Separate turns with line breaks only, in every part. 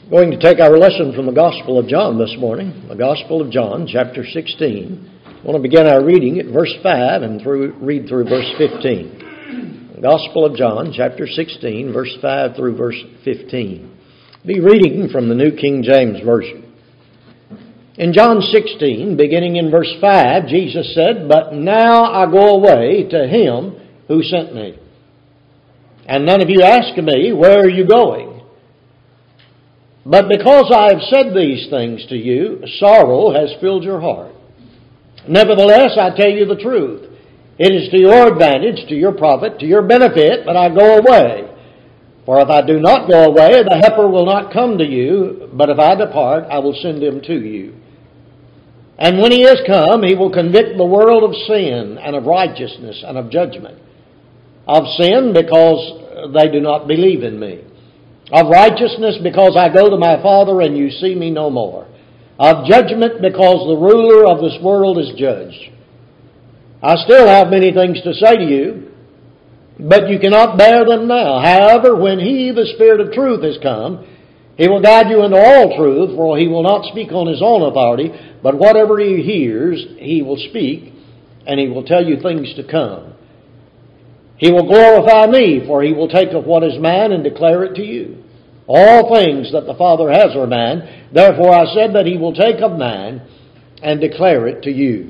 Going to take our lesson from the Gospel of John this morning, the Gospel of John, chapter 16. I want to begin our reading at verse 5 and read through verse 15. The Gospel of John, chapter 16, verse 5 through verse 15. Be reading from the New King James Version. In John 16, beginning in verse 5, Jesus said, "But now I go away to Him who sent me. And none of you ask me, 'Where are you going?' But because I have said these things to you, sorrow has filled your heart. Nevertheless, I tell you the truth. It is to your advantage, to your profit, to your benefit that I go away. For if I do not go away, the Helper will not come to you, but if I depart, I will send Him to you. And when He is come, He will convict the world of sin and of righteousness and of judgment. Of sin, because they do not believe in me. Of righteousness, because I go to my Father and you see me no more. Of judgment, because the ruler of this world is judged. I still have many things to say to you, but you cannot bear them now. However, when He, the Spirit of truth, is come, He will guide you into all truth, for He will not speak on His own authority, but whatever He hears, He will speak, and He will tell you things to come. He will glorify me, for He will take of what is mine and declare it to you. All things that the Father has are mine. Therefore I said that He will take of mine and declare it to you."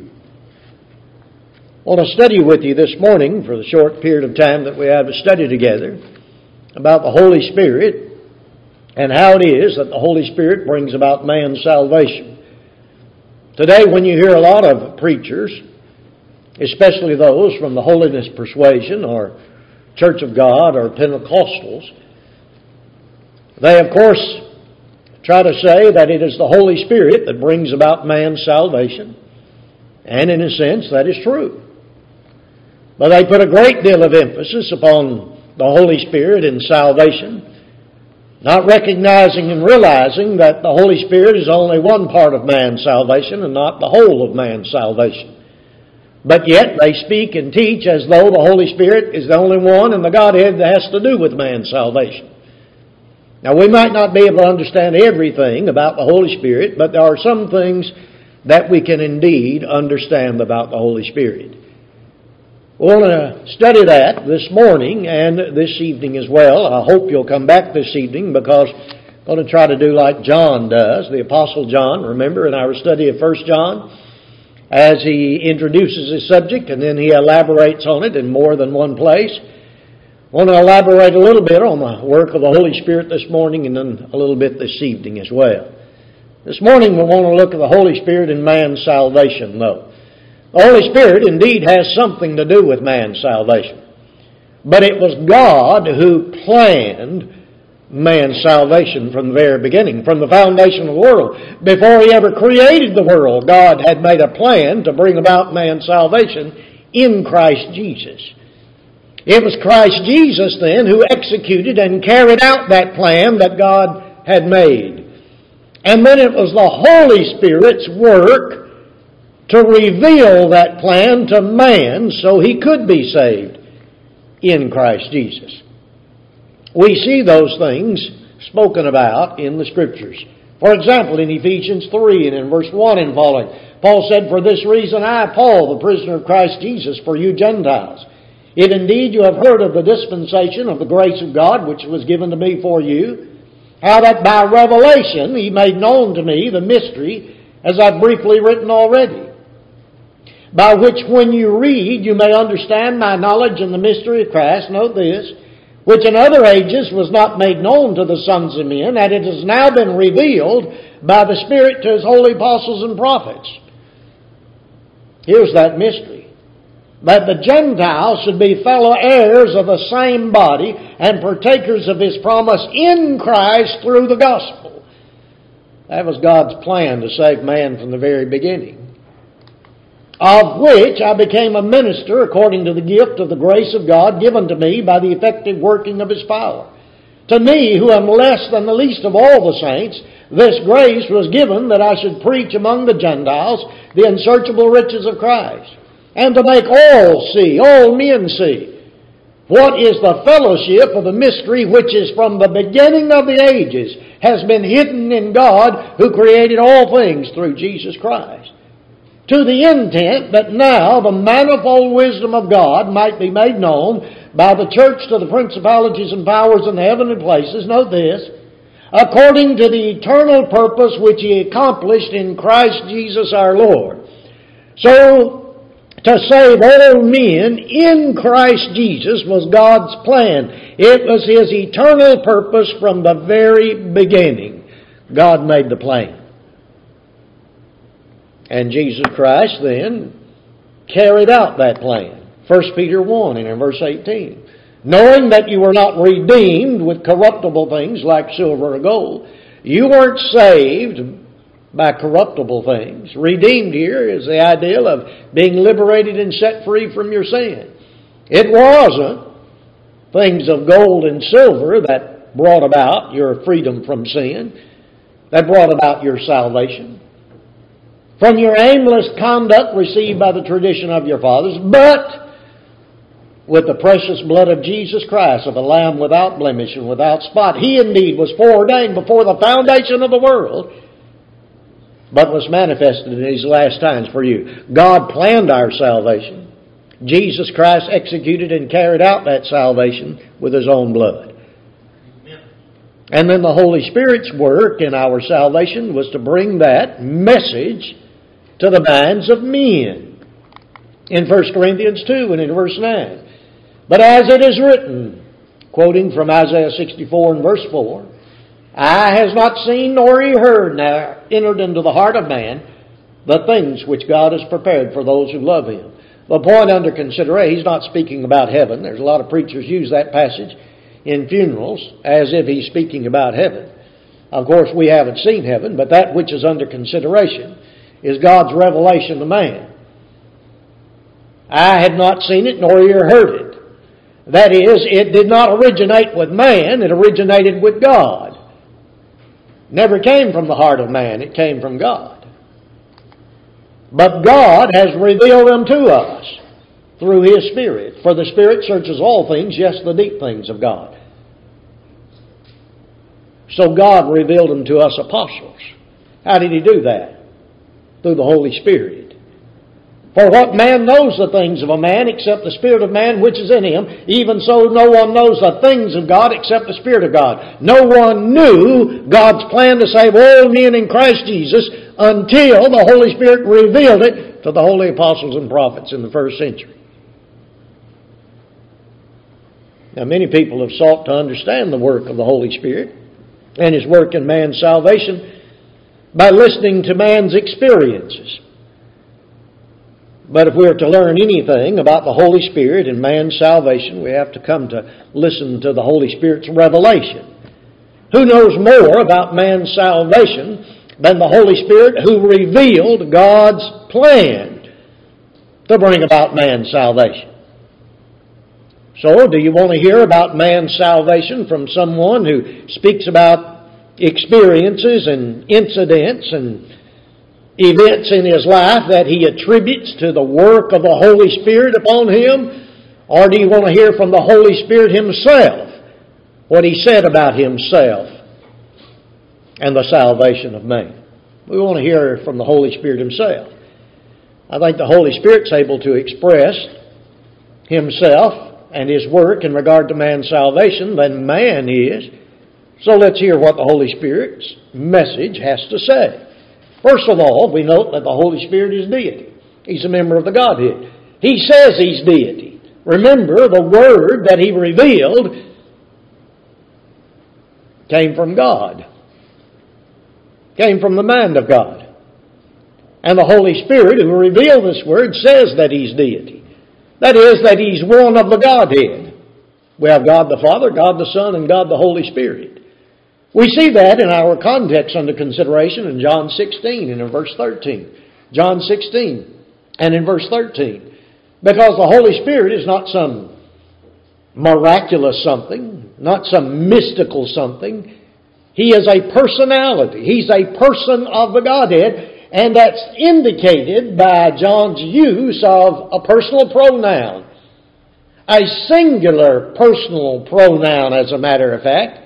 I want to study with you this morning, for the short period of time that we have to study together, about the Holy Spirit and how it is that the Holy Spirit brings about man's salvation. Today, when you hear a lot of preachers, especially those from the holiness persuasion or Church of God or Pentecostals, they of course try to say that it is the Holy Spirit that brings about man's salvation. And in a sense, that is true. But they put a great deal of emphasis upon the Holy Spirit in salvation, not recognizing and realizing that the Holy Spirit is only one part of man's salvation and not the whole of man's salvation. But yet they speak and teach as though the Holy Spirit is the only one in the Godhead that has to do with man's salvation. Now, we might not be able to understand everything about the Holy Spirit, but there are some things that we can indeed understand about the Holy Spirit. We want to study that this morning and this evening as well. I hope you'll come back this evening, because I'm going to try to do like John does, the Apostle John. Remember in our study of 1 John, as he introduces his subject and then he elaborates on it in more than one place. I want to elaborate a little bit on the work of the Holy Spirit this morning and then a little bit this evening as well. This morning we want to look at the Holy Spirit in man's salvation, though. The Holy Spirit indeed has something to do with man's salvation. But it was God who planned man's salvation from the very beginning, from the foundation of the world. Before He ever created the world, God had made a plan to bring about man's salvation in Christ Jesus. It was Christ Jesus then who executed and carried out that plan that God had made. And then it was the Holy Spirit's work to reveal that plan to man so he could be saved in Christ Jesus. We see those things spoken about in the Scriptures. For example, in Ephesians 3 and in verse 1 and following, Paul said, "For this reason I, Paul, the prisoner of Christ Jesus, for you Gentiles, if indeed you have heard of the dispensation of the grace of God which was given to me for you, how that by revelation He made known to me the mystery, as I've briefly written already, by which when you read you may understand my knowledge in the mystery of Christ," note this, "which in other ages was not made known to the sons of men, and it has now been revealed by the Spirit to His holy apostles and prophets." Here's that mystery. That the Gentiles should be fellow heirs of the same body and partakers of His promise in Christ through the gospel. That was God's plan to save man from the very beginning. "Of which I became a minister according to the gift of the grace of God given to me by the effective working of His power. To me, who am less than the least of all the saints, this grace was given that I should preach among the Gentiles the unsearchable riches of Christ, and to make all men see What is the fellowship of the mystery which is from the beginning of the ages, has been hidden in God who created all things through Jesus Christ, to the intent that now the manifold wisdom of God might be made known by the church to the principalities and powers in the heavenly places, note this, according to the eternal purpose which He accomplished in Christ Jesus our Lord. So, to save all men in Christ Jesus was God's plan. It was His eternal purpose from the very beginning. God made the plan. And Jesus Christ then carried out that plan. 1 Peter 1 and in verse 18. Knowing that you were not redeemed with corruptible things like silver or gold. You weren't saved by corruptible things. Redeemed here is the ideal of being liberated and set free from your sin. It wasn't things of gold and silver that brought about your freedom from sin, that brought about your salvation, from your aimless conduct received by the tradition of your fathers, but with the precious blood of Jesus Christ, of a Lamb without blemish and without spot. He indeed was foreordained before the foundation of the world, but was manifested in these last times for you. God planned our salvation. Jesus Christ executed and carried out that salvation with His own blood. And then the Holy Spirit's work in our salvation was to bring that message to the minds of men. In 1 Corinthians 2 and in verse 9. But as it is written, quoting from Isaiah 64 and verse 4, eye has not seen nor ear heard, nor entered into the heart of man, the things which God has prepared for those who love Him. The point under consideration, he's not speaking about heaven. There's a lot of preachers use that passage in funerals as if he's speaking about heaven. Of course, we haven't seen heaven, but that which is under consideration is God's revelation to man. Eye had not seen it, nor ear heard it. That is, it did not originate with man, it originated with God. Never came from the heart of man, it came from God. But God has revealed them to us through His Spirit. For the Spirit searches all things, yes, the deep things of God. So God revealed them to us apostles. How did He do that? Through the Holy Spirit. For what man knows the things of a man except the Spirit of man which is in him? Even so no one knows the things of God except the Spirit of God. No one knew God's plan to save all men in Christ Jesus until the Holy Spirit revealed it to the holy apostles and prophets in the first century. Now many people have sought to understand the work of the Holy Spirit and His work in man's salvation by listening to man's experiences. But if we are to learn anything about the Holy Spirit and man's salvation, we have to come to listen to the Holy Spirit's revelation. Who knows more about man's salvation than the Holy Spirit who revealed God's plan to bring about man's salvation? So, do you want to hear about man's salvation from someone who speaks about experiences and incidents and events in his life that he attributes to the work of the Holy Spirit upon him? Or do you want to hear from the Holy Spirit Himself what He said about Himself and the salvation of man? We want to hear from the Holy Spirit Himself. I think the Holy Spirit's able to express Himself and His work in regard to man's salvation than man is. So let's hear what the Holy Spirit's message has to say. First of all, we note that the Holy Spirit is deity. He's a member of the Godhead. He says He's deity. Remember, the Word that He revealed came from God. Came from the mind of God. And the Holy Spirit who revealed this Word says that He's deity. That is, that He's one of the Godhead. We have God the Father, God the Son, and God the Holy Spirit. We see that in our context under consideration in John 16 and in verse 13. John 16 and in verse 13. Because the Holy Spirit is not some miraculous something, not some mystical something. He is a personality. He's a person of the Godhead, and that's indicated by John's use of a personal pronoun. A singular personal pronoun, as a matter of fact.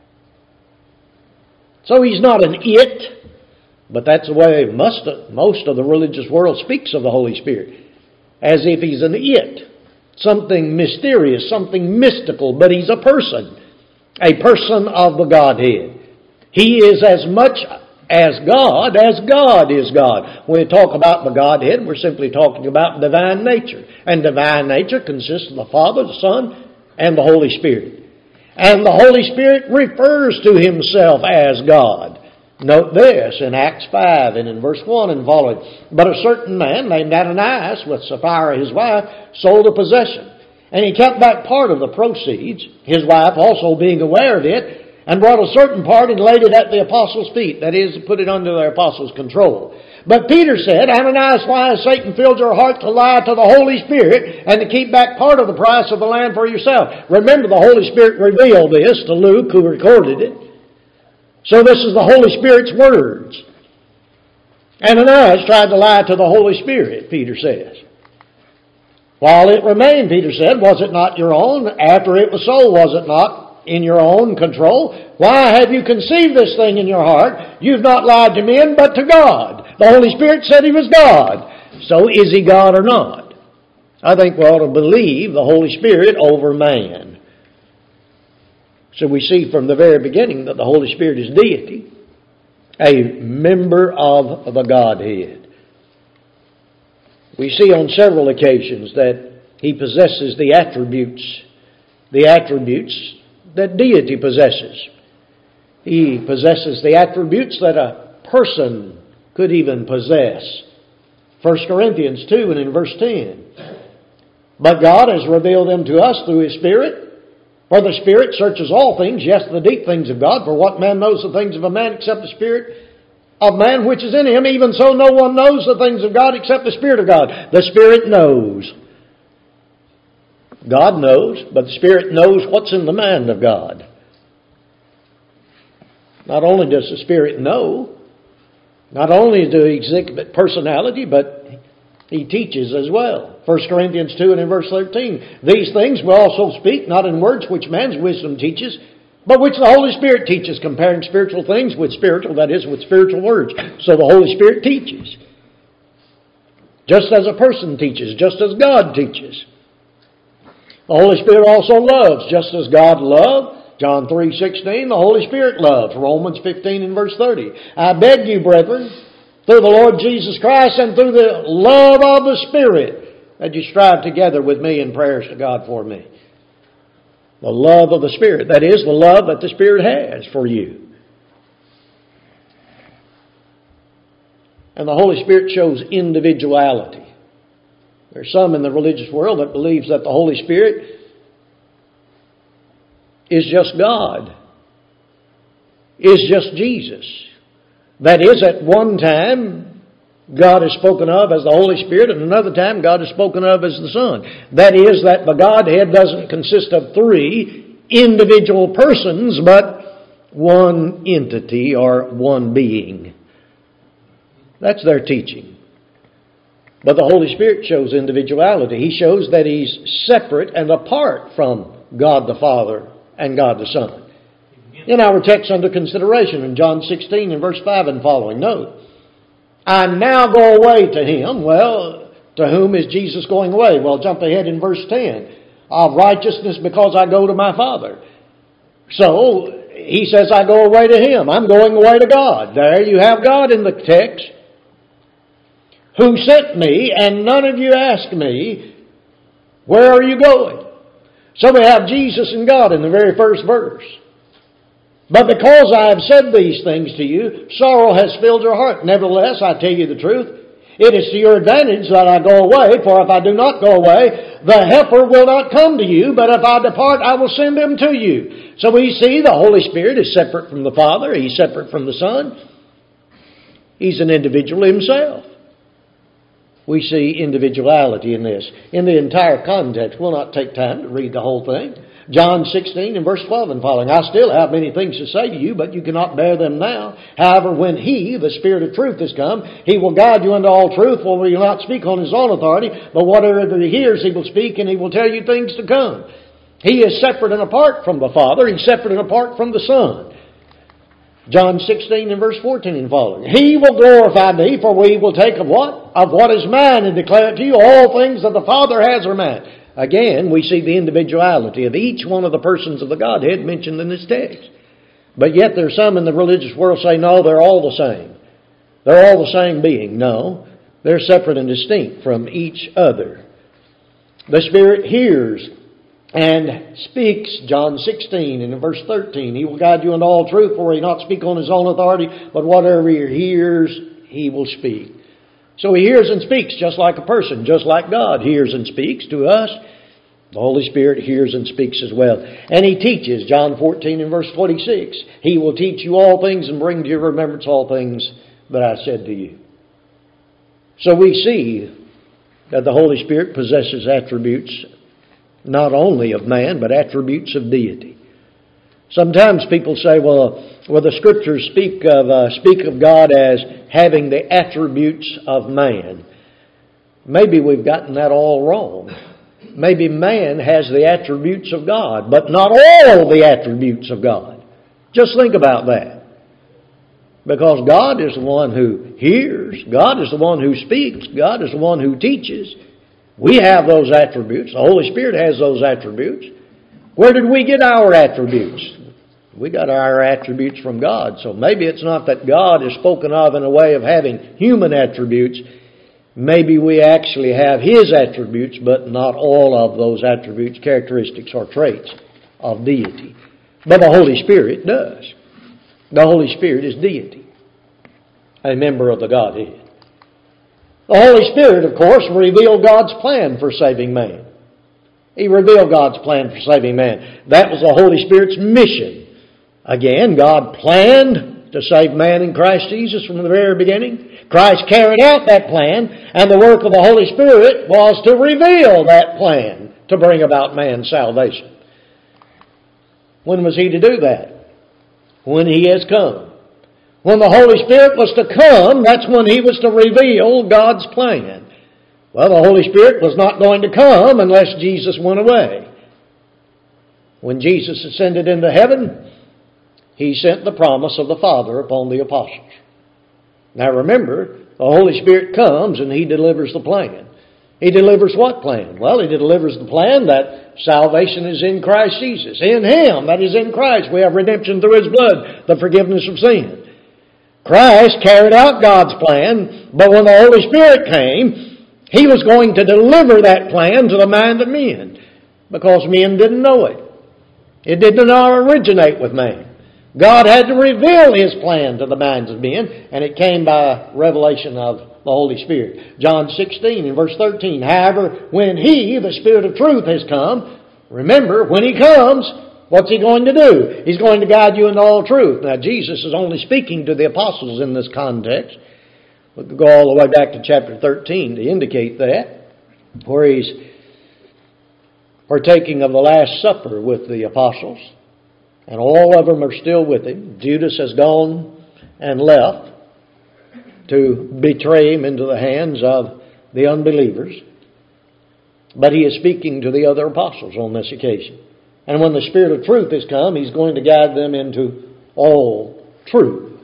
So He's not an it, but that's the way most of the religious world speaks of the Holy Spirit. As if He's an it. Something mysterious, something mystical, but He's a person. A person of the Godhead. He is as much as God is God. When we talk about the Godhead, we're simply talking about divine nature. And divine nature consists of the Father, the Son, and the Holy Spirit. And the Holy Spirit refers to Himself as God. Note this in Acts 5 and in verse 1 and following. But a certain man named Ananias, with Sapphira his wife, sold a possession. And he kept back part of the proceeds, his wife also being aware of it, and brought a certain part and laid it at the apostles' feet. That is, put it under the apostles' control. But Peter said, Ananias, why has Satan filled your heart to lie to the Holy Spirit and to keep back part of the price of the land for yourself? Remember, the Holy Spirit revealed this to Luke, who recorded it. So this is the Holy Spirit's words. Ananias tried to lie to the Holy Spirit, Peter says. While it remained, Peter said, was it not your own? After it was sold, was it not in your own control? Why have you conceived this thing in your heart? You've not lied to men, but to God. The Holy Spirit said He was God. So is He God or not? I think we ought to believe the Holy Spirit over man. So we see from the very beginning that the Holy Spirit is deity, a member of the Godhead. We see on several occasions that He possesses the attributes that deity possesses. He possesses the attributes that a person could even possess. 1 Corinthians 2 and in verse 10. But God has revealed them to us through His Spirit. For the Spirit searches all things, yes, the deep things of God. For what man knows the things of a man except the Spirit of man which is in him? Even so no one knows the things of God except the Spirit of God. The Spirit knows. God knows, but the Spirit knows what's in the mind of God. Not only does the Spirit know, not only does He exhibit personality, but He teaches as well. 1 Corinthians 2 and in verse 13. These things we also speak, not in words which man's wisdom teaches, but which the Holy Spirit teaches, comparing spiritual things with spiritual, that is, with spiritual words. So the Holy Spirit teaches. Just as a person teaches, just as God teaches. The Holy Spirit also loves, just as God loved. John 3:16, the Holy Spirit loves. Romans 15 and verse 30. I beg you, brethren, through the Lord Jesus Christ and through the love of the Spirit, that you strive together with me in prayers to God for me. The love of the Spirit. That is, the love that the Spirit has for you. And the Holy Spirit shows individuality. There's some in the religious world that believes that the Holy Spirit is just God. Is just Jesus. That is, at one time, God is spoken of as the Holy Spirit, and another time God is spoken of as the Son. That is, that the Godhead doesn't consist of three individual persons, but one entity or one being. That's their teaching. But the Holy Spirit shows individuality. He shows that He's separate and apart from God the Father and God the Son. In our text under consideration in John 16 and verse 5 and following, note, I now go away to Him. Well, to whom is Jesus going away? Well, jump ahead in verse 10. Of righteousness because I go to my Father. So, He says I go away to Him. I'm going away to God. There you have God in the text. Who sent me, and none of you asked me, where are you going? So we have Jesus and God in the very first verse. But because I have said these things to you, sorrow has filled your heart. Nevertheless, I tell you the truth. It is to your advantage that I go away, for if I do not go away, the Helper will not come to you, but if I depart, I will send Him to you. So we see the Holy Spirit is separate from the Father. He's separate from the Son. He's an individual Himself. We see individuality in this. In the entire context, we'll not take time to read the whole thing. John 16 and verse 12 and following. I still have many things to say to you, but you cannot bear them now. However, when He, the Spirit of truth, is come, He will guide you into all truth, for He will not speak on His own authority, but whatever He hears He will speak, and He will tell you things to come. He is separate and apart from the Father. He's separate and apart from the Son. John 16 and verse 14 and following. He will glorify me, for we will take of what? Of what is mine, and declare it to you. All things that the Father has are mine. Again, we see the individuality of each one of the persons of the Godhead mentioned in this text. But yet there's some in the religious world say, no, they're all the same. They're all the same being. No, they're separate and distinct from each other. The Spirit hears and speaks, John 16 and in verse 13. He will guide you into all truth, for He will not speak on His own authority, but whatever He hears, He will speak. So He hears and speaks just like a person, just like God hears and speaks to us. The Holy Spirit hears and speaks as well. And He teaches, John 14 and verse 46. He will teach you all things and bring to your remembrance all things that I said to you. So we see that the Holy Spirit possesses attributes not only of man, but attributes of deity. Sometimes people say, well, the Scriptures speak of God as having the attributes of man. Maybe we've gotten that all wrong. Maybe man has the attributes of God, but not all the attributes of God. Just think about that. Because God is the one who hears. God is the one who speaks. God is the one who teaches. We have those attributes. The Holy Spirit has those attributes. Where did we get our attributes? We got our attributes from God. So maybe it's not that God is spoken of in a way of having human attributes. Maybe we actually have His attributes, but not all of those attributes, characteristics, or traits of deity. But the Holy Spirit does. The Holy Spirit is deity, a member of the Godhead. The Holy Spirit, of course, revealed God's plan for saving man. He revealed God's plan for saving man. That was the Holy Spirit's mission. Again, God planned to save man in Christ Jesus from the very beginning. Christ carried out that plan, and the work of the Holy Spirit was to reveal that plan to bring about man's salvation. When was He to do that? When He has come. When the Holy Spirit was to come, that's when He was to reveal God's plan. Well, the Holy Spirit was not going to come unless Jesus went away. When Jesus ascended into heaven, He sent the promise of the Father upon the apostles. Now remember, the Holy Spirit comes and He delivers the plan. He delivers what plan? Well, He delivers the plan that salvation is in Christ Jesus. In Him, that is in Christ, we have redemption through His blood, the forgiveness of sin. Christ carried out God's plan, but when the Holy Spirit came, He was going to deliver that plan to the mind of men, because men didn't know it. It did not originate with man. God had to reveal His plan to the minds of men, and it came by revelation of the Holy Spirit. John 16 and verse 13. However, when He, the Spirit of truth, has come, remember, when He comes, what's He going to do? He's going to guide you into all truth. Now, Jesus is only speaking to the apostles in this context. We could go all the way back to chapter 13 to indicate that, where He's partaking of the Last Supper with the apostles. And all of them are still with Him. Judas has gone and left to betray Him into the hands of the unbelievers. But He is speaking to the other apostles on this occasion. And when the Spirit of truth has come, He's going to guide them into all truth.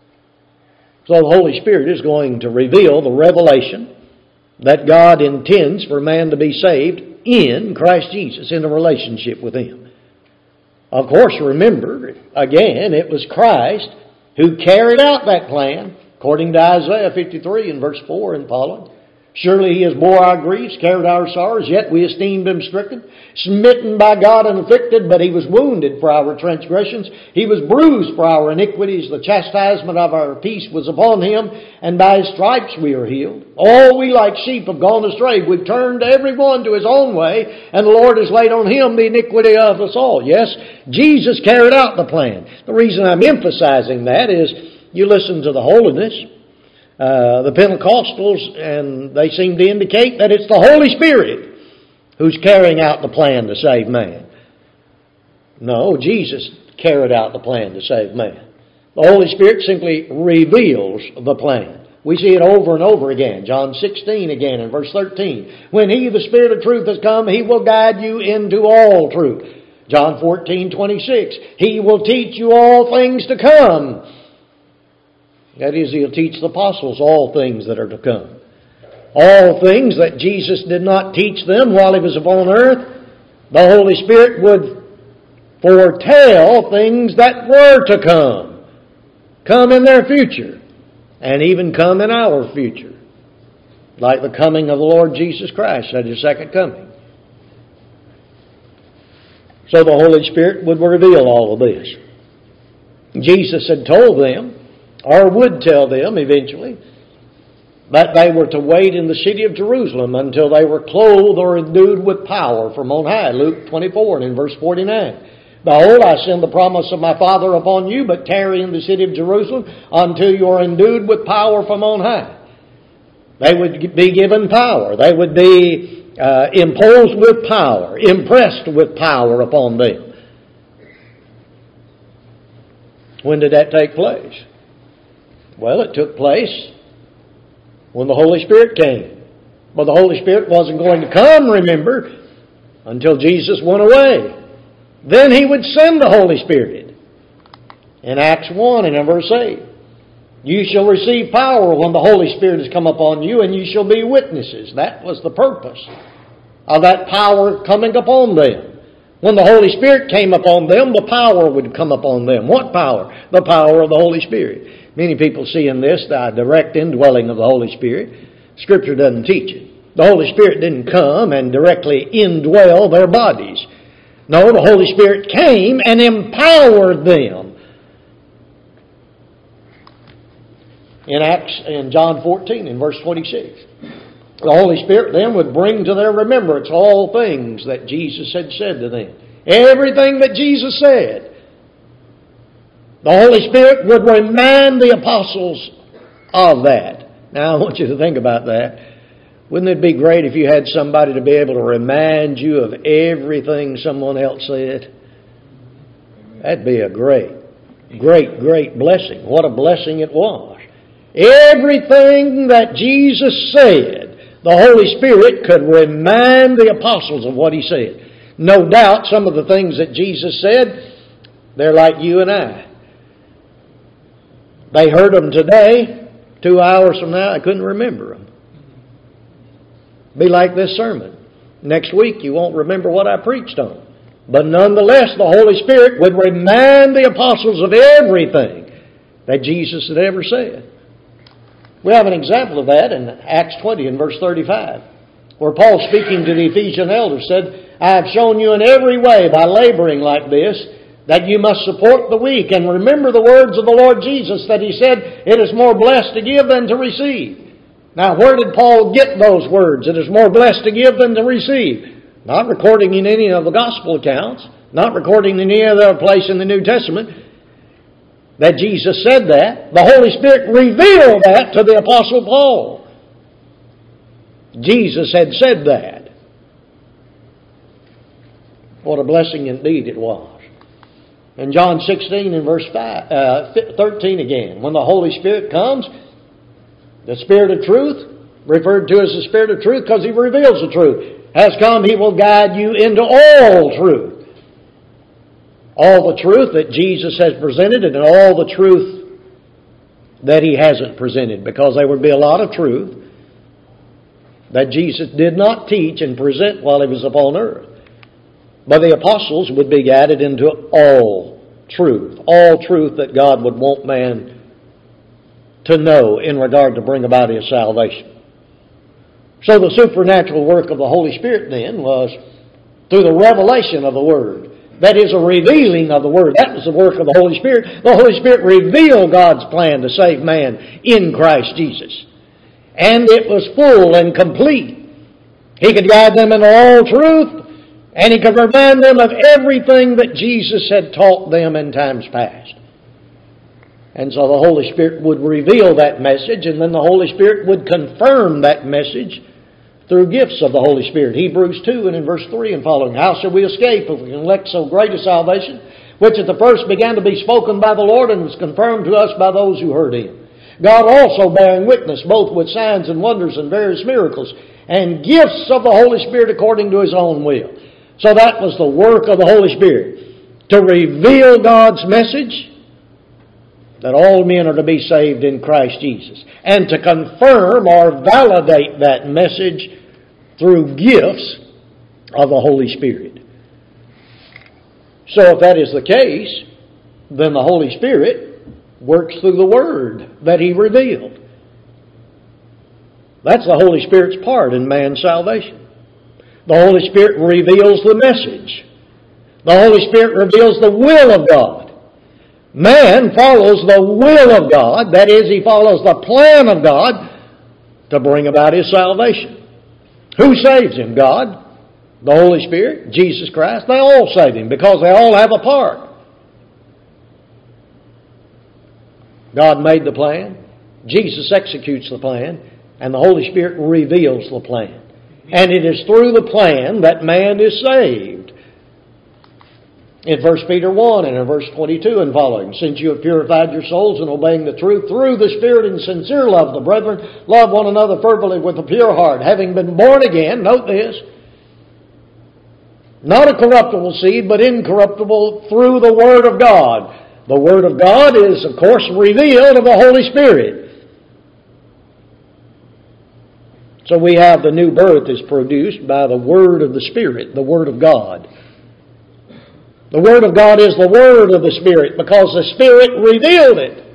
So the Holy Spirit is going to reveal the revelation that God intends for man to be saved in Christ Jesus, in a relationship with Him. Of course, remember, again, it was Christ who carried out that plan, according to Isaiah 53 and verse 4 and following. Surely He has bore our griefs, carried our sorrows, yet we esteemed Him stricken, smitten by God and afflicted, but He was wounded for our transgressions. He was bruised for our iniquities. The chastisement of our peace was upon Him, and by His stripes we are healed. All we like sheep have gone astray. We've turned every one to his own way, and the Lord has laid on Him the iniquity of us all. Yes, Jesus carried out the plan. The reason I'm emphasizing that is you listen to the holiness. The Pentecostals, and they seem to indicate that it's the Holy Spirit who's carrying out the plan to save man. No, Jesus carried out the plan to save man. The Holy Spirit simply reveals the plan. We see it over and over again. John 16 again in verse 13. When He, the Spirit of truth, has come, He will guide you into all truth. John 14:26. He will teach you all things to come. That is, He'll teach the apostles all things that are to come. All things that Jesus did not teach them while He was upon earth, the Holy Spirit would foretell things that were to come in their future, and even come in our future, like the coming of the Lord Jesus Christ at His second coming. So the Holy Spirit would reveal all of this. Jesus had told them, or would tell them eventually, that they were to wait in the city of Jerusalem until they were clothed or endued with power from on high. Luke 24 and in verse 49. Behold, I send the promise of my Father upon you, but tarry in the city of Jerusalem until you are endued with power from on high. They would be given power. They would be imposed with power, impressed with power upon them. When did that take place? Well, it took place when the Holy Spirit came. But the Holy Spirit wasn't going to come, remember, until Jesus went away. Then He would send the Holy Spirit. In Acts 1 and in verse 8, you shall receive power when the Holy Spirit has come upon you, and you shall be witnesses. That was the purpose of that power coming upon them. When the Holy Spirit came upon them, the power would come upon them. What power? The power of the Holy Spirit. Many people see in this the direct indwelling of the Holy Spirit. Scripture doesn't teach it. The Holy Spirit didn't come and directly indwell their bodies. No, the Holy Spirit came and empowered them. In John 14, in verse 26, the Holy Spirit then would bring to their remembrance all things that Jesus had said to them. Everything that Jesus said. The Holy Spirit would remind the apostles of that. Now, I want you to think about that. Wouldn't it be great if you had somebody to be able to remind you of everything someone else said? That'd be a great blessing. What a blessing it was. Everything that Jesus said, the Holy Spirit could remind the apostles of what He said. No doubt some of the things that Jesus said, they're like you and I. They heard them today. 2 hours from now, I couldn't remember them. Be like this sermon. Next week, you won't remember what I preached on. But nonetheless, the Holy Spirit would remind the apostles of everything that Jesus had ever said. We have an example of that in Acts 20 and verse 35, where Paul, speaking to the Ephesian elders, said, I have shown you in every way by laboring like this, that you must support the weak, and remember the words of the Lord Jesus, that He said, it is more blessed to give than to receive. Now, where did Paul get those words? It is more blessed to give than to receive. Not recording in any of the gospel accounts, not recording in any other place in the New Testament that Jesus said that. The Holy Spirit revealed that to the Apostle Paul. Jesus had said that. What a blessing indeed it was. In John 16 and verse 13 again, when the Holy Spirit comes, the Spirit of truth, referred to as the Spirit of truth because He reveals the truth, has come, He will guide you into all truth. All the truth that Jesus has presented and all the truth that He hasn't presented, because there would be a lot of truth that Jesus did not teach and present while He was upon earth. But the apostles would be guided into all truth that God would want man to know in regard to bring about his salvation. So the supernatural work of the Holy Spirit then was through the revelation of the Word. That is, a revealing of the Word. That was the work of the Holy Spirit. The Holy Spirit revealed God's plan to save man in Christ Jesus. And it was full and complete. He could guide them in all truth, and He could remind them of everything that Jesus had taught them in times past. And so the Holy Spirit would reveal that message, and then the Holy Spirit would confirm that message through gifts of the Holy Spirit. Hebrews 2 and in verse 3 and following. How shall we escape if we neglect so great a salvation, which at the first began to be spoken by the Lord and was confirmed to us by those who heard Him? God also bearing witness both with signs and wonders and various miracles and gifts of the Holy Spirit according to His own will. So that was the work of the Holy Spirit, to reveal God's message that all men are to be saved in Christ Jesus, and to confirm or validate that message through gifts of the Holy Spirit. So if that is the case, then the Holy Spirit works through the Word that He revealed. That's the Holy Spirit's part in man's salvation. The Holy Spirit reveals the message. The Holy Spirit reveals the will of God. Man follows the will of God, that is, he follows the plan of God to bring about his salvation. Who saves him? God, the Holy Spirit, Jesus Christ. They all save him because they all have a part. God made the plan, Jesus executes the plan, and the Holy Spirit reveals the plan. And it is through the plan that man is saved. In 1 Peter 1 and in verse 22 and following, since you have purified your souls in obeying the truth through the Spirit and sincere love of the brethren, love one another fervently with a pure heart, having been born again, note this, not a corruptible seed, but incorruptible through the Word of God. The Word of God is, of course, revealed of the Holy Spirit. So we have the new birth is produced by the Word of the Spirit, the Word of God. The Word of God is the Word of the Spirit because the Spirit revealed it.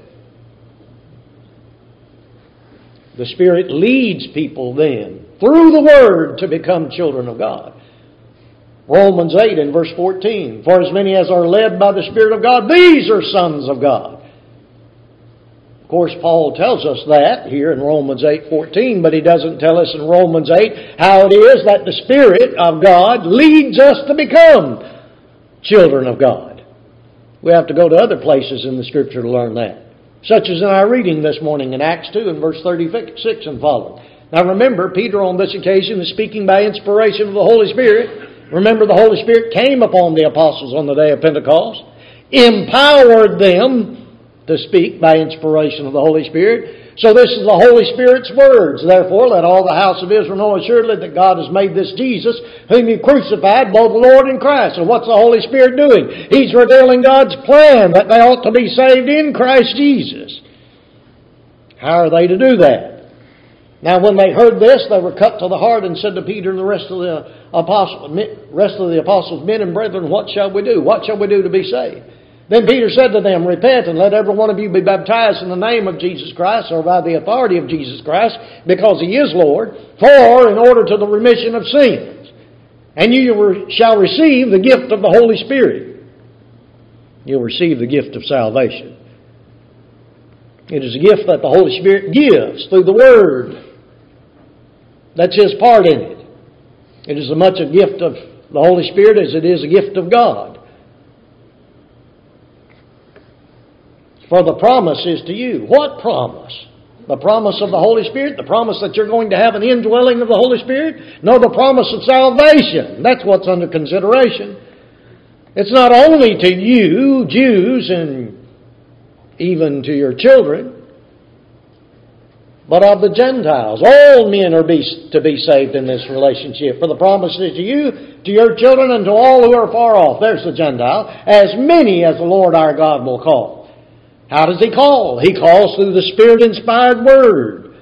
The Spirit leads people then through the Word to become children of God. Romans 8 and verse 14, for as many as are led by the Spirit of God, these are sons of God. Of course, Paul tells us that here in Romans 8:14, but he doesn't tell us in Romans 8 how it is that the Spirit of God leads us to become children of God. We have to go to other places in the Scripture to learn that, such as in our reading this morning in Acts 2 and verse 36 and following. Now remember, Peter on this occasion is speaking by inspiration of the Holy Spirit. Remember, the Holy Spirit came upon the apostles on the day of Pentecost, empowered them to speak by inspiration of the Holy Spirit. So this is the Holy Spirit's words. Therefore, let all the house of Israel know assuredly that God has made this Jesus, whom you crucified, both Lord and Christ. So what's the Holy Spirit doing? He's revealing God's plan that they ought to be saved in Christ Jesus. How are they to do that? Now, when they heard this, they were cut to the heart and said to Peter and the rest of the apostles, men and brethren, what shall we do? What shall we do to be saved? Then Peter said to them, repent and let every one of you be baptized in the name of Jesus Christ, or by the authority of Jesus Christ, because He is Lord, for in order to the remission of sins. And you shall receive the gift of the Holy Spirit. You'll receive the gift of salvation. It is a gift that the Holy Spirit gives through the Word. That's His part in it. It is as much a gift of the Holy Spirit as it is a gift of God. For the promise is to you. What promise? The promise of the Holy Spirit? The promise that you're going to have an indwelling of the Holy Spirit? No, the promise of salvation. That's what's under consideration. It's not only to you, Jews, and even to your children, but of the Gentiles. All men are to be saved in this relationship. For the promise is to you, to your children, and to all who are far off. There's the Gentile. As many as the Lord our God will call. How does He call? He calls through the Spirit-inspired Word.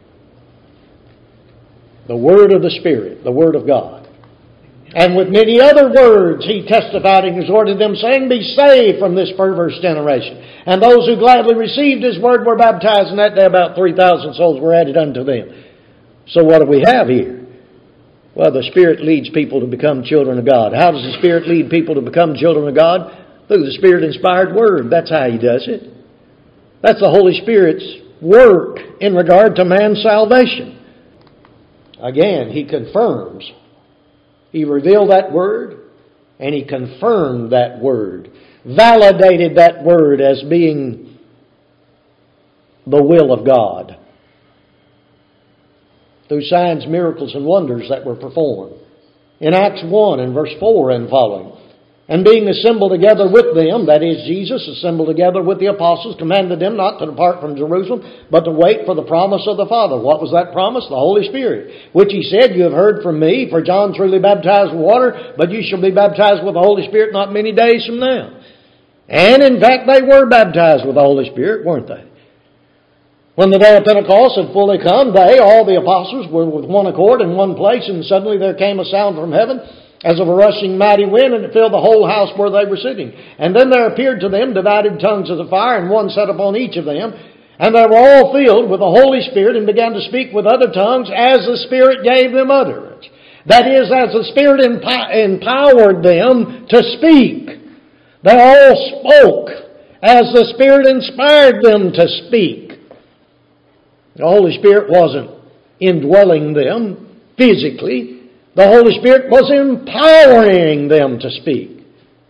The Word of the Spirit, the Word of God. And with many other words He testified and exhorted them, saying, be saved from this perverse generation. And those who gladly received His Word were baptized, and that day about 3,000 souls were added unto them. So what do we have here? Well, the Spirit leads people to become children of God. How does the Spirit lead people to become children of God? Through the Spirit-inspired Word. That's how He does it. That's the Holy Spirit's work in regard to man's salvation. Again, He confirms. He revealed that Word, and He confirmed that Word. Validated that Word as being the will of God. through signs, miracles, and wonders that were performed. In Acts 1 and verse 4 and following. And being assembled together with them, that is, Jesus assembled together with the apostles, commanded them not to depart from Jerusalem, but to wait for the promise of the Father. What was that promise? The Holy Spirit. Which he said, you have heard from me, for John truly baptized with water, but you shall be baptized with the Holy Spirit not many days from now. And in fact, they were baptized with the Holy Spirit, weren't they? When the day of Pentecost had fully come, they, all the apostles, were with one accord in one place, and suddenly there came a sound from heaven, as of a rushing mighty wind, and it filled the whole house where they were sitting. And then there appeared to them divided tongues of the fire, and one sat upon each of them. And they were all filled with the Holy Spirit, and began to speak with other tongues, as the Spirit gave them utterance. That is, as the Spirit empowered them to speak. They all spoke as the Spirit inspired them to speak. The Holy Spirit wasn't indwelling them physically. The Holy Spirit was empowering them to speak.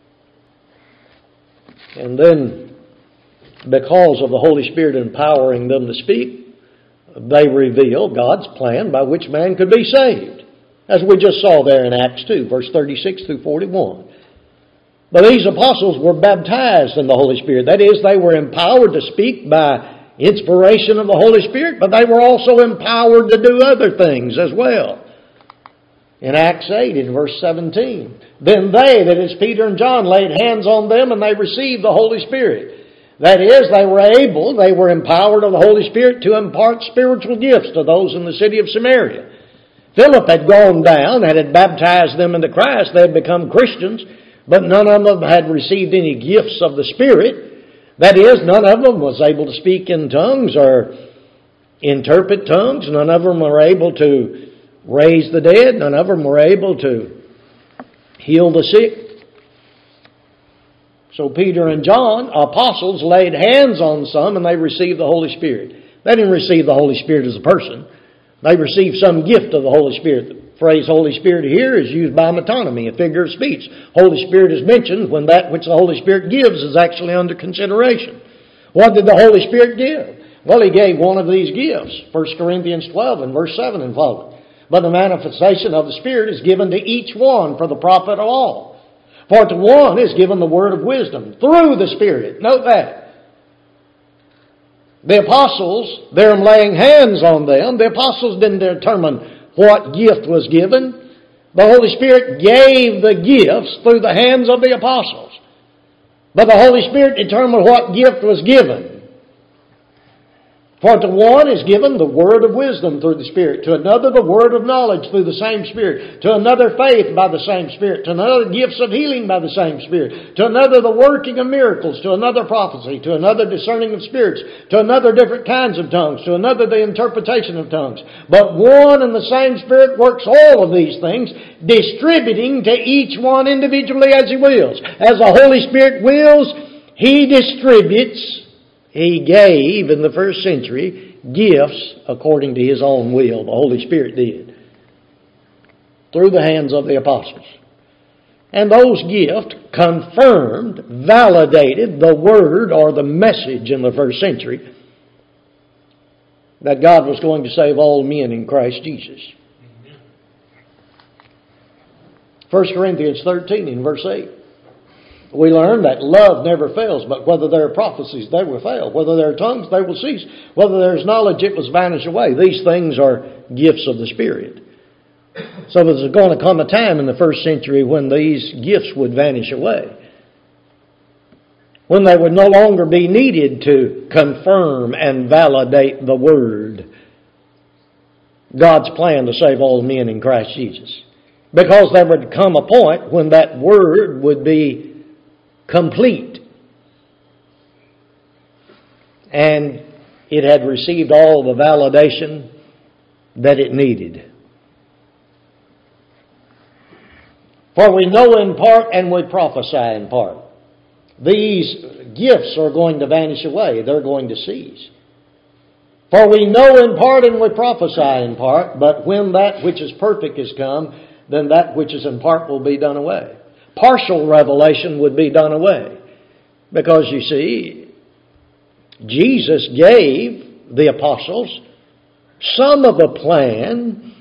And then, because of the Holy Spirit empowering them to speak, they revealed God's plan by which man could be saved. As we just saw there in Acts 2, verse 36 through 41. But these apostles were baptized in the Holy Spirit. That is, they were empowered to speak by inspiration of the Holy Spirit, but they were also empowered to do other things as well. In Acts 8, in verse 17, then they, that is Peter and John, laid hands on them and they received the Holy Spirit. That is, they were empowered of the Holy Spirit to impart spiritual gifts to those in the city of Samaria. Philip had gone down and had baptized them into Christ. They had become Christians, but none of them had received any gifts of the Spirit. That is, none of them was able to speak in tongues or interpret tongues. None of them were able to raise the dead. None of them were able to heal the sick. So Peter and John, apostles, laid hands on some and they received the Holy Spirit. They didn't receive the Holy Spirit as a person. They received some gift of the Holy Spirit. The phrase Holy Spirit here is used by metonymy, a figure of speech. Holy Spirit is mentioned when that which the Holy Spirit gives is actually under consideration. What did the Holy Spirit give? Well, He gave one of these gifts. 1 Corinthians 12 and verse 7 and following. But the manifestation of the Spirit is given to each one for the profit of all. For to one is given the word of wisdom through the Spirit. Note that. The apostles, they're laying hands on them. The apostles didn't determine what gift was given. The Holy Spirit gave the gifts through the hands of the apostles. But the Holy Spirit determined what gift was given. For to one is given the word of wisdom through the Spirit, to another the word of knowledge through the same Spirit, to another faith by the same Spirit, to another gifts of healing by the same Spirit, to another the working of miracles, to another prophecy, to another discerning of spirits, to another different kinds of tongues, to another the interpretation of tongues. But one and the same Spirit works all of these things, distributing to each one individually as He wills. As the Holy Spirit wills, He distributes. He gave, in the first century, gifts according to His own will. The Holy Spirit did. Through the hands of the apostles. And those gifts confirmed, validated the word or the message in the first century that God was going to save all men in Christ Jesus. 1 Corinthians 13 in verse 8. We learn that love never fails, but whether there are prophecies, they will fail. Whether there are tongues, they will cease. Whether there is knowledge, it will vanish away. These things are gifts of the Spirit. So there's going to come a time in the first century when these gifts would vanish away. When they would no longer be needed to confirm and validate the Word. God's plan to save all men in Christ Jesus. Because there would come a point when that Word would be complete. And it had received all the validation that it needed. For we know in part and we prophesy in part. These gifts are going to vanish away. They're going to cease. For we know in part and we prophesy in part, but when that which is perfect is come, then that which is in part will be done away. Partial revelation would be done away. Because you see, Jesus gave the apostles some of the plan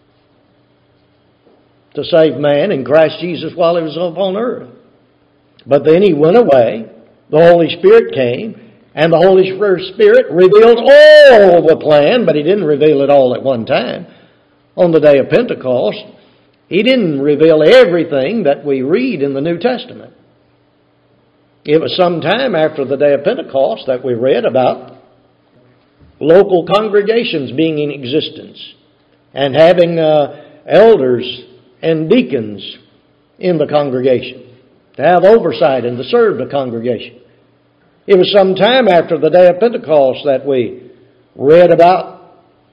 to save man in Christ Jesus while He was upon earth. But then He went away, the Holy Spirit came, and the Holy Spirit revealed all the plan, but He didn't reveal it all at one time. On the day of Pentecost, He didn't reveal everything that we read in the New Testament. It was some time after the day of Pentecost that we read about local congregations being in existence and having elders and deacons in the congregation to have oversight and to serve the congregation. It was some time after the day of Pentecost that we read about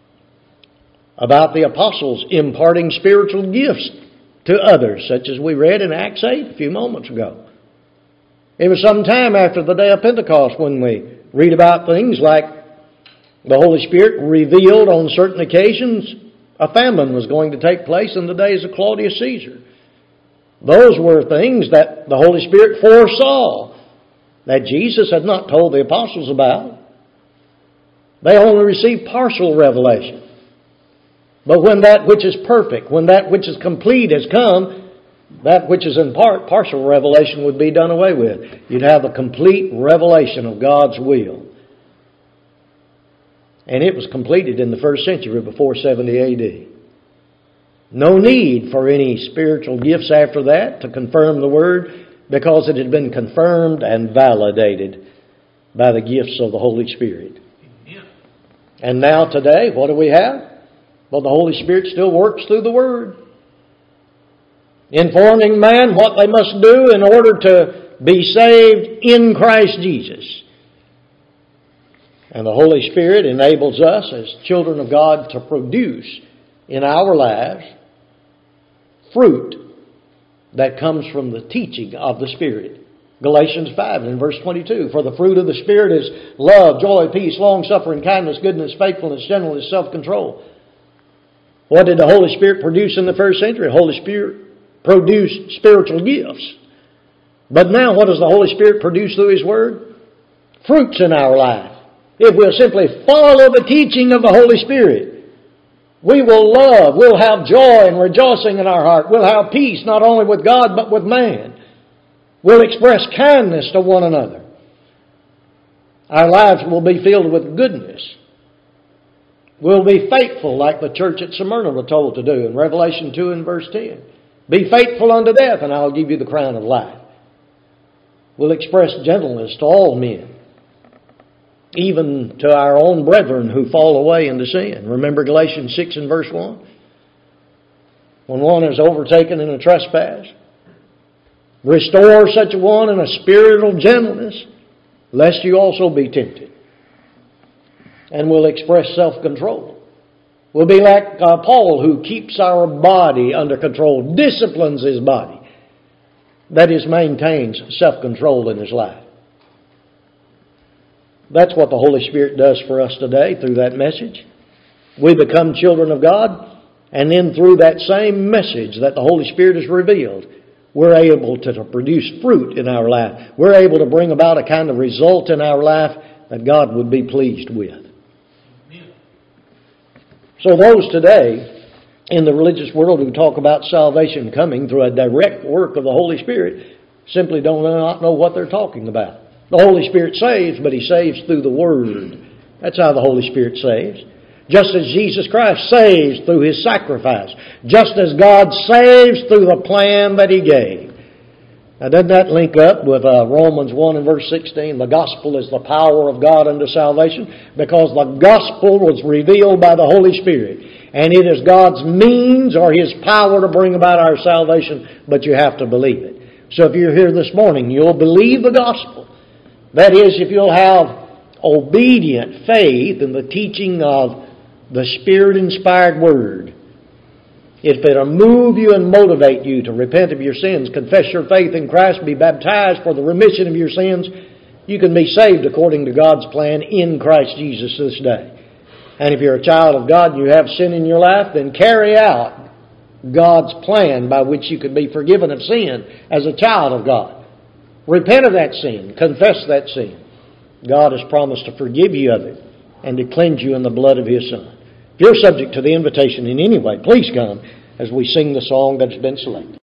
the apostles imparting spiritual gifts to others, such as we read in Acts 8 a few moments ago. It was some time after the day of Pentecost when we read about things like the Holy Spirit revealed on certain occasions a famine was going to take place in the days of Claudius Caesar. Those were things that the Holy Spirit foresaw that Jesus had not told the apostles about. They only received partial revelation. But when that which is perfect, when that which is complete has come, that which is in part, partial revelation would be done away with. You'd have a complete revelation of God's will. And it was completed in the first century before 70 A.D. No need for any spiritual gifts after that to confirm the Word, because it had been confirmed and validated by the gifts of the Holy Spirit. Amen. And now today, what do we have? Well, the Holy Spirit still works through the Word, informing man what they must do in order to be saved in Christ Jesus. And the Holy Spirit enables us as children of God to produce in our lives fruit that comes from the teaching of the Spirit. Galatians 5 and verse 22. For the fruit of the Spirit is love, joy, peace, long-suffering, kindness, goodness, faithfulness, gentleness, self-control. What did the Holy Spirit produce in the first century? The Holy Spirit produced spiritual gifts. But now what does the Holy Spirit produce through His Word? Fruits in our life. If we'll simply follow the teaching of the Holy Spirit, we will love, we'll have joy and rejoicing in our heart. We'll have peace not only with God but with man. We'll express kindness to one another. Our lives will be filled with goodness. We'll be faithful like the church at Smyrna was told to do in Revelation 2 and verse 10. Be faithful unto death and I'll give you the crown of life. We'll express gentleness to all men, even to our own brethren who fall away into sin. Remember Galatians 6 and verse 1? When one is overtaken in a trespass, restore such a one in a spirit of gentleness, lest you also be tempted. And we'll express self-control. We'll be like Paul, who keeps our body under control, disciplines his body. That is, maintains self-control in his life. That's what the Holy Spirit does for us today through that message. We become children of God, and then through that same message that the Holy Spirit has revealed, we're able to produce fruit in our life. We're able to bring about a kind of result in our life that God would be pleased with. So those today in the religious world who talk about salvation coming through a direct work of the Holy Spirit simply do not know what they're talking about. The Holy Spirit saves, but He saves through the Word. That's how the Holy Spirit saves. Just as Jesus Christ saves through His sacrifice. Just as God saves through the plan that He gave. Now doesn't that link up with Romans 1 and verse 16? The gospel is the power of God unto salvation, because the gospel was revealed by the Holy Spirit. And it is God's means or His power to bring about our salvation, but you have to believe it. So if you're here this morning, you'll believe the gospel. That is, if you'll have obedient faith in the teaching of the Spirit-inspired Word. If it'll move you and motivate you to repent of your sins, confess your faith in Christ, be baptized for the remission of your sins, you can be saved according to God's plan in Christ Jesus this day. And if you're a child of God and you have sin in your life, then carry out God's plan by which you can be forgiven of sin as a child of God. Repent of that sin. Confess that sin. God has promised to forgive you of it and to cleanse you in the blood of His Son. If you're subject to the invitation in any way, please come as we sing the song that has been selected.